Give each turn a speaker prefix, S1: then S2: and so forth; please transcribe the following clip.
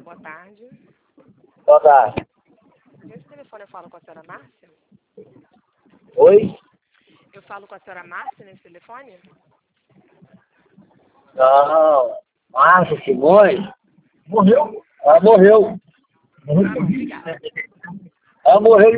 S1: boa tarde.
S2: Boa tarde.
S1: Nesse telefone eu falo com a senhora Márcia?
S2: Oi?
S1: Eu falo com a senhora Márcia nesse telefone?
S2: Não. Márcia Simões? Morreu. Ela morreu.
S1: Ah, bom, obrigada.
S2: Ela morreu